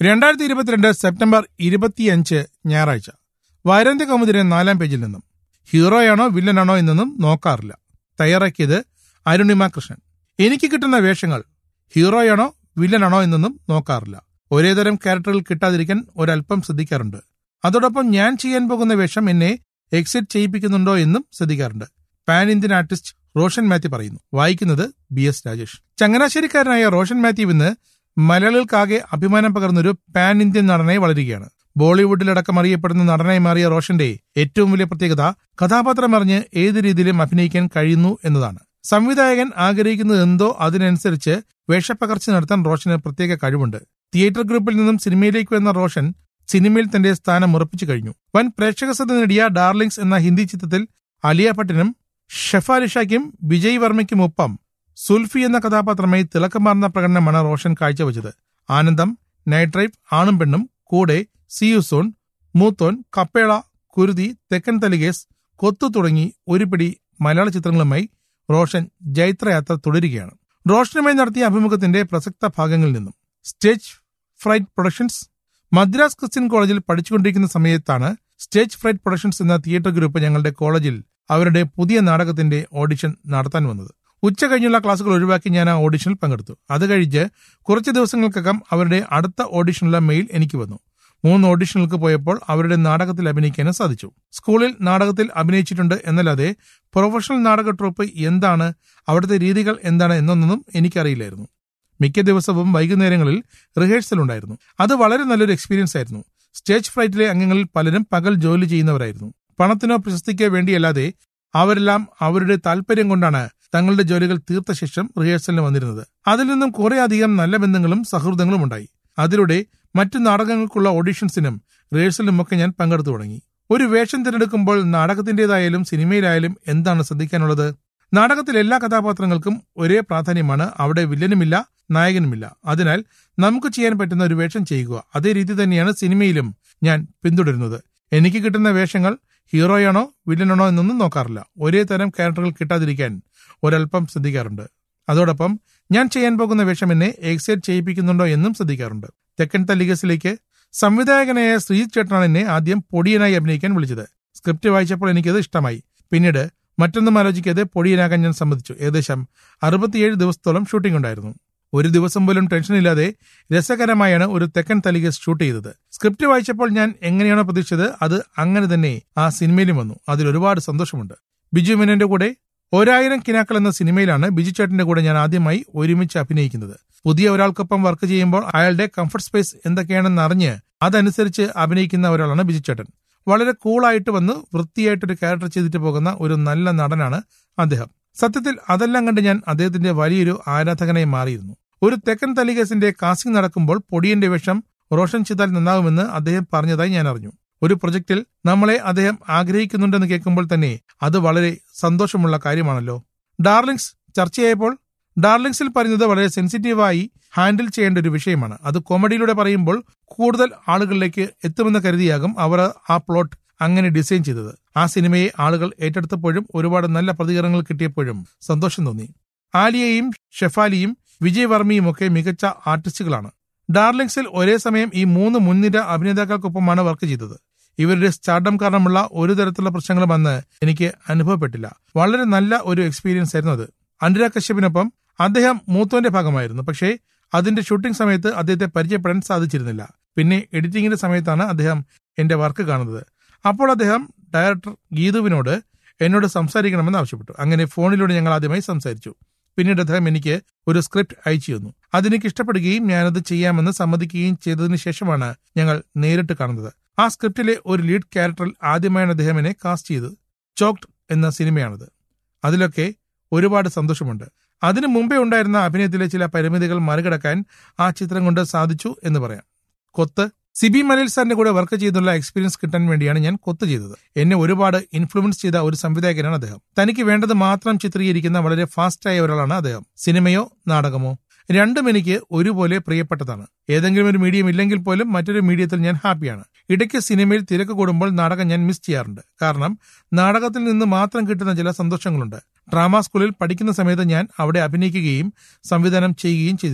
2022 September 25 ഞായറാഴ്ച. വാരാന്ത്യ കൗമുദിയുടെ 4-ാം പേജിൽ നിന്നും ഹീറോയാണോ വില്ലനാണോ എന്നൊന്നും നോക്കാറില്ല. തയ്യാറാക്കിയത് അരുണിമ കൃഷ്ണൻ. എനിക്ക് കിട്ടുന്ന വേഷങ്ങൾ ഹീറോയാണോ വില്ലനാണോ എന്നൊന്നും നോക്കാറില്ല. ഒരേതരം ക്യാരക്ടറുകൾ കിട്ടാതിരിക്കാൻ ഒരല്പം ശ്രദ്ധിക്കാറുണ്ട്. അതോടൊപ്പം ഞാൻ ചെയ്യാൻ പോകുന്ന വേഷം എന്നെ എക്സൈറ്റ് ചെയ്യിപ്പിക്കുന്നുണ്ടോ എന്നും ശ്രദ്ധിക്കാറുണ്ട്. Pan Indian artist Roshan Mathew പറയുന്നു. വായിക്കുന്നത് BS രാജേഷ്. ചങ്ങനാശ്ശേരിക്കാരനായ റോഷൻ മാത്യു ഇന്ന് മലയാളികൾക്കാകെ അഭിമാനം പകർന്നൊരു പാൻ ഇന്ത്യൻ നടനായി വളരുകയാണ്. ബോളിവുഡിലടക്കം അറിയപ്പെടുന്ന നടനായി മാറിയ റോഷന്റെ ഏറ്റവും വലിയ പ്രത്യേകത കഥാപാത്രം അറിഞ്ഞ് ഏത് രീതിയിലും അഭിനയിക്കാൻ കഴിയുന്നു എന്നതാണ്. സംവിധായകൻ ആഗ്രഹിക്കുന്നത് എന്തോ അതിനനുസരിച്ച് വേഷപ്പകർച്ച നടത്താൻ റോഷന് പ്രത്യേക കഴിവുണ്ട്. തിയേറ്റർ ഗ്രൂപ്പിൽ നിന്നും സിനിമയിലേക്ക് വന്ന റോഷൻ സിനിമയിൽ തന്റെ സ്ഥാനം ഉറപ്പിച്ചു കഴിഞ്ഞു. വൻ പ്രേക്ഷക ശ്രദ്ധ നേടിയ ഡാർലിങ്സ് എന്ന ഹിന്ദി ചിത്രത്തിൽ അലിയ ഭട്ടിനും ഷെഫാലിഷയ്ക്കും വിജയ് വർമ്മയ്ക്കുമൊപ്പം സുൽഫി എന്ന കഥാപാത്രമായി തിളക്കമാർന്ന പ്രകടനമാണ് റോഷൻ കാഴ്ചവെച്ചത്. ആനന്ദം, നൈറ്റ് ഡ്രൈവ്, ആണും പെണ്ണും, കൂടെ, സിയുസോൺ, മൂത്തോൻ, കപ്പേള, കുരുതി, തെക്കൻ തലികേസ്, കൊത്തു തുടങ്ങി ഒരു പിടി മലയാള ചിത്രങ്ങളുമായി റോഷൻ ജൈത്രയാത്ര തുടരുകയാണ്. റോഷനുമായി നടത്തിയ അഭിമുഖത്തിന്റെ പ്രസക്ത ഭാഗങ്ങളിൽ നിന്നും. Stage fright productions. Madras Christian കോളേജിൽ പഠിച്ചുകൊണ്ടിരിക്കുന്ന സമയത്താണ് സ്റ്റേജ് ഫ്രൈറ്റ് പ്രൊഡക്ഷൻസ് എന്ന തിയേറ്റർ ഗ്രൂപ്പ് ഞങ്ങളുടെ കോളേജിൽ അവരുടെ പുതിയ നാടകത്തിന്റെ ഓഡിഷൻ നടത്താൻ വന്നത്. ഉച്ച കഴിഞ്ഞുള്ള ക്ലാസുകൾ ഒഴിവാക്കി ഞാൻ ആ ഓഡിഷനിൽ പങ്കെടുത്തു. അത് കഴിഞ്ഞ് കുറച്ച് ദിവസങ്ങൾക്കകം അവരുടെ അടുത്ത ഓഡിഷനുള്ള മെയിൽ എനിക്ക് വന്നു. 3 ഓഡിഷനുകൾക്ക് പോയപ്പോൾ അവരുടെ നാടകത്തിൽ അഭിനയിക്കാനും സാധിച്ചു. സ്കൂളിൽ നാടകത്തിൽ അഭിനയിച്ചിട്ടുണ്ട് എന്നല്ലാതെ പ്രൊഫഷണൽ നാടക ട്രൂപ്പ് എന്താണ്, അവിടുത്തെ രീതികൾ എന്താണ് എന്നൊന്നും എനിക്കറിയില്ലായിരുന്നു. മിക്ക ദിവസവും വൈകുന്നേരങ്ങളിൽ റിഹേഴ്സൽ ഉണ്ടായിരുന്നു. അത് വളരെ നല്ലൊരു എക്സ്പീരിയൻസ് ആയിരുന്നു. സ്റ്റേജ് ഫ്രൈറ്റിലെ അംഗങ്ങളിൽ പലരും പകൽ ജോലി ചെയ്യുന്നവരായിരുന്നു. പണത്തിനോ പ്രശസ്തിക്കോ വേണ്ടിയല്ലാതെ അവരെല്ലാം അവരുടെ താല്പര്യം കൊണ്ടാണ് തങ്ങളുടെ ജോലികൾ തീർത്ത ശേഷം റിഹേഴ്സലിന് വന്നിരുന്നത്. അതിൽ നിന്നും കുറെ അധികം നല്ല ബന്ധങ്ങളും സൗഹൃദങ്ങളും ഉണ്ടായി. അതിലൂടെ മറ്റു നാടകങ്ങൾക്കുള്ള ഓഡിഷൻസിനും റിഹേഴ്സലിനുമൊക്കെ ഞാൻ പങ്കെടുത്തു തുടങ്ങി. ഒരു വേഷം തിരഞ്ഞെടുക്കുമ്പോൾ നാടകത്തിന്റേതായാലും സിനിമയിലായാലും എന്താണ് ശ്രദ്ധിക്കാനുള്ളത്? നാടകത്തിൽ എല്ലാ കഥാപാത്രങ്ങൾക്കും ഒരേ പ്രാധാന്യമാണ്. അവിടെ വില്ലനുമില്ല, നായകനുമില്ല. അതിനാൽ നമുക്ക് ചെയ്യാൻ പറ്റുന്ന ഒരു വേഷം ചെയ്യുക. അതേ രീതി തന്നെയാണ് സിനിമയിലും ഞാൻ പിന്തുടരുന്നത്. എനിക്ക് കിട്ടുന്ന വേഷങ്ങൾ ഹീറോയാണോ വില്ലനാണോ എന്നൊന്നും നോക്കാറില്ല. ഒരേ തരം ക്യാരക്ടറുകൾ കിട്ടാതിരിക്കാൻ ഒരല്പം ശ്രദ്ധിക്കാറുണ്ട്. അതോടൊപ്പം ഞാൻ ചെയ്യാൻ പോകുന്ന വേഷം എന്നെ എക്സൈറ്റ് ചെയ്യിപ്പിക്കുന്നുണ്ടോ എന്നും ശ്രദ്ധിക്കാറുണ്ട്. തെക്കൻ തലികസിലേക്ക് സംവിധായകനായ ശ്രീജിത്ത് ചേട്ടനാണ് എന്നെ ആദ്യം പൊടിയനായി അഭിനയിക്കാൻ വിളിച്ചത്. സ്ക്രിപ്റ്റ് വായിച്ചപ്പോൾ എനിക്കത് ഇഷ്ടമായി. പിന്നീട് മറ്റൊന്നും ആലോചിക്കാതെ പൊടിയനാകാൻ ഞാൻ സമ്മതിച്ചു. ഏകദേശം 67 ദിവസത്തോളം ഷൂട്ടിംഗ് ഉണ്ടായിരുന്നു. ഒരു ദിവസം പോലും ടെൻഷനില്ലാതെ രസകരമായാണ് ഒരു തെക്കൻ തലികസ് ഷൂട്ട് ചെയ്തത്. സ്ക്രിപ്റ്റ് വായിച്ചപ്പോൾ ഞാൻ എങ്ങനെയാണോ പ്രതീക്ഷിച്ചത് അത് അങ്ങനെ തന്നെ ആ സിനിമയിലും വന്നു. അതിൽ ഒരുപാട് സന്തോഷമുണ്ട്. ബിജു മേനോന്റെ കൂടെ 1000 കിനാക്കൾ എന്ന സിനിമയിലാണ് ബിജു ചേട്ടന്റെ കൂടെ ഞാൻ ആദ്യമായി ഒരുമിച്ച് അഭിനയിക്കുന്നത്. പുതിയ ഒരാൾക്കൊപ്പം വർക്ക് ചെയ്യുമ്പോൾ അയാളുടെ കംഫർട്ട് സ്പേസ് എന്തൊക്കെയാണെന്ന് അറിഞ്ഞ് അതനുസരിച്ച് അഭിനയിക്കുന്ന ഒരാളാണ് ബിജു ചേട്ടൻ. വളരെ കൂളായിട്ട് വന്ന് വൃത്തിയായിട്ടൊരു ക്യാരക്ടർ ചെയ്തിട്ട് പോകുന്ന ഒരു നല്ല നടനാണ് അദ്ദേഹം. സത്യത്തിൽ അതെല്ലാം കണ്ട് ഞാൻ അദ്ദേഹത്തിന്റെ വലിയൊരു ആരാധകനായി മാറിയിരുന്നു. ഒരു തെക്കൻ തലികേസിന്റെ കാസ്റ്റിംഗ് നടക്കുമ്പോൾ പൊടിയന്റെ വേഷം റോഷൻ ചെയ്താൽ നന്നാകുമെന്ന് അദ്ദേഹം പറഞ്ഞതായി ഞാൻ അറിഞ്ഞു. ഒരു പ്രൊജക്റ്റിൽ നമ്മളെ അദ്ദേഹം ആഗ്രഹിക്കുന്നുണ്ടെന്ന് കേൾക്കുമ്പോൾ തന്നെ അത് വളരെ സന്തോഷമുള്ള കാര്യമാണല്ലോ. ഡാർലിങ്സ് ചർച്ചയായപ്പോൾ ഡാർലിങ്സിൽ പറയുന്നത് വളരെ സെൻസിറ്റീവായി ഹാൻഡിൽ ചെയ്യേണ്ട ഒരു വിഷയമാണ്. അത് കോമഡിയിലൂടെ പറയുമ്പോൾ കൂടുതൽ ആളുകളിലേക്ക് എത്തുമെന്ന് കരുതിയാകും അവർ ആ പ്ലോട്ട് അങ്ങനെ ഡിസൈൻ ചെയ്തത്. ആ സിനിമയെ ആളുകൾ ഏറ്റെടുത്തപ്പോഴും ഒരുപാട് നല്ല പ്രതികരണങ്ങൾ കിട്ടിയപ്പോഴും സന്തോഷം തോന്നി. ആലിയയും ഷെഫാലിയും വിജയ് വർമ്മയും ഒക്കെ മികച്ച ആർട്ടിസ്റ്റുകളാണ്. ഡാർലിങ്സിൽ ഒരേ സമയം ഈ 3 മുൻനിര അഭിനേതാക്കൾക്കൊപ്പമാണ് വർക്ക് ചെയ്തത്. ഇവരുടെ സ്റ്റാർഡം കാരണമുള്ള ഒരു തരത്തിലുള്ള പ്രശ്നങ്ങളും അന്ന് എനിക്ക് അനുഭവപ്പെട്ടില്ല. വളരെ നല്ല ഒരു എക്സ്പീരിയൻസ് ആയിരുന്നു അത്. അനുരാഗ് കശ്യപിനൊപ്പം അദ്ദേഹം മൂത്തോന്റെ ഭാഗമായിരുന്നു. പക്ഷേ അതിന്റെ ഷൂട്ടിംഗ് സമയത്ത് അദ്ദേഹത്തെ പരിചയപ്പെടാൻ സാധിച്ചിരുന്നില്ല. പിന്നെ എഡിറ്റിംഗിന്റെ സമയത്താണ് അദ്ദേഹം എന്റെ വർക്ക് കാണുന്നത്. അപ്പോൾ അദ്ദേഹം ഡയറക്ടർ ഗീതുവിനോട് എന്നോട് സംസാരിക്കണമെന്ന് ആവശ്യപ്പെട്ടു. അങ്ങനെ ഫോണിലൂടെ ഞങ്ങൾ ആദ്യമായി സംസാരിച്ചു. പിന്നീട് അദ്ദേഹം എനിക്ക് ഒരു സ്ക്രിപ്റ്റ് അയച്ചു തന്നു. അതെനിക്ക് ഇഷ്ടപ്പെടുകയും ഞാനത് ചെയ്യാമെന്ന് സമ്മതിക്കുകയും ചെയ്തതിനു ശേഷമാണ് ഞങ്ങൾ നേരിട്ട് കാണുന്നത്. ആ സ്ക്രിപ്റ്റിലെ ഒരു ലീഡ് ക്യാരക്ടറിൽ ആദ്യമായാണ് അദ്ദേഹം എന്നെ കാസ്റ്റ് ചെയ്തത്. ചോക്ഡ് എന്ന സിനിമയാണത്. അതിലൊക്കെ ഒരുപാട് സന്തോഷമുണ്ട്. അതിനു മുമ്പേ ഉണ്ടായിരുന്ന അഭിനയത്തിലെ ചില പരിമിതികൾ മറികടക്കാൻ ആ ചിത്രം കൊണ്ട് സാധിച്ചു എന്ന് പറയാം. കൊത്ത്. സിബി മലയിൽ സാറിന്റെ കൂടെ വർക്ക് ചെയ്തുള്ള എക്സ്പീരിയൻസ് കിട്ടാൻ വേണ്ടിയാണ് ഞാൻ കൊത്ത് ചെയ്തത്. എന്നെ ഒരുപാട് ഇൻഫ്ലുവൻസ് ചെയ്ത ഒരു സംവിധായകനാണ് അദ്ദേഹം. തനിക്ക് വേണ്ടത് മാത്രം ചിത്രീകരിക്കുന്ന വളരെ ഫാസ്റ്റായ ഒരാളാണ് അദ്ദേഹം. സിനിമയോ നാടകമോ രണ്ടും എനിക്ക് ഒരുപോലെ പ്രിയപ്പെട്ടതാണ്. ഏതെങ്കിലും ഒരു മീഡിയം ഇല്ലെങ്കിൽ പോലും മറ്റൊരു മീഡിയത്തിൽ ഞാൻ ഹാപ്പിയാണ്. ഇടയ്ക്ക് സിനിമയിൽ തിരക്ക് കൂടുമ്പോൾ നാടകം ഞാൻ മിസ് ചെയ്യാറുണ്ട്. കാരണം നാടകത്തിൽ നിന്ന് മാത്രം കിട്ടുന്ന ചില സന്തോഷങ്ങളുണ്ട്. ഡ്രാമ സ്കൂളിൽ പഠിക്കുന്ന സമയത്ത് ഞാൻ അവിടെ അഭിനയിക്കുകയും സംവിധാനം ചെയ്യുകയും ചെയ്തിരുന്നു.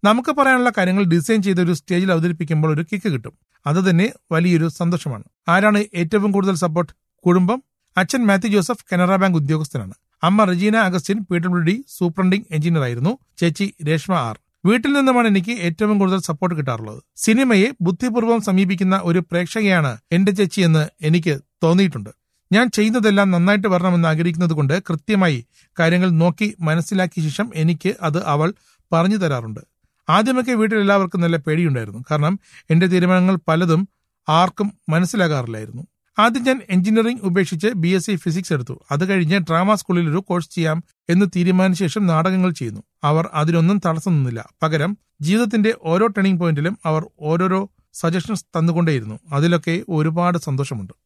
നമുക്ക് പറയാനുള്ള കാര്യങ്ങൾ ഡിസൈൻ ചെയ്ത് ഒരു സ്റ്റേജിൽ അവതരിപ്പിക്കുമ്പോൾ ഒരു കിക്ക് കിട്ടും. അത് തന്നെ വലിയൊരു സന്തോഷമാണ്. ആരാണ് ഏറ്റവും കൂടുതൽ സപ്പോർട്ട്? കുടുംബം. അച്ഛൻ മാത്യു ജോസഫ് കനറ ബാങ്ക് ഉദ്യോഗസ്ഥനാണ്. അമ്മ Regina Augustine PWD superintending engineer ആയിരുന്നു. ചേച്ചി രേഷ്മ R. വീട്ടിൽ നിന്നുമാണ് എനിക്ക് ഏറ്റവും കൂടുതൽ സപ്പോർട്ട് കിട്ടാറുള്ളത്. സിനിമയെ ബുദ്ധിപൂർവ്വം സമീപിക്കുന്ന ഒരു പ്രേക്ഷകയാണ് എന്റെ ചേച്ചി എന്ന് എനിക്ക് തോന്നിയിട്ടുണ്ട്. ഞാൻ ചെയ്യുന്നതെല്ലാം നന്നായിട്ട് വരണമെന്ന് ആഗ്രഹിക്കുന്നത് കൊണ്ട് കൃത്യമായി കാര്യങ്ങൾ നോക്കി മനസ്സിലാക്കിയ ശേഷം എനിക്ക് അത് അവൾ പറഞ്ഞു തരാറുണ്ട്. ആദ്യമൊക്കെ വീട്ടിൽ എല്ലാവർക്കും നല്ല പേടിയുണ്ടായിരുന്നു. കാരണം എന്റെ തീരുമാനങ്ങൾ പലതും ആർക്കും മനസ്സിലാകാറില്ലായിരുന്നു. ആദ്യം ഞാൻ എഞ്ചിനീയറിംഗ് ഉപേക്ഷിച്ച് BSc ഫിസിക്സ് എടുത്തു. അത് കഴിഞ്ഞ് ഡ്രാമ സ്കൂളിൽ ഒരു കോഴ്സ് ചെയ്യാം എന്ന് തീരുമാനിച്ച ശേഷം നാടകങ്ങൾ ചെയ്യുന്നു. അവർ അതിനൊന്നും തടസ്സം നിന്നില്ല. പകരം ജീവിതത്തിന്റെ ഓരോ ടേണിംഗ് പോയിന്റിലും അവർ ഓരോരോ സജഷൻസ് തന്നുകൊണ്ടേയിരുന്നു. അതിലൊക്കെ ഒരുപാട് സന്തോഷമുണ്ട്.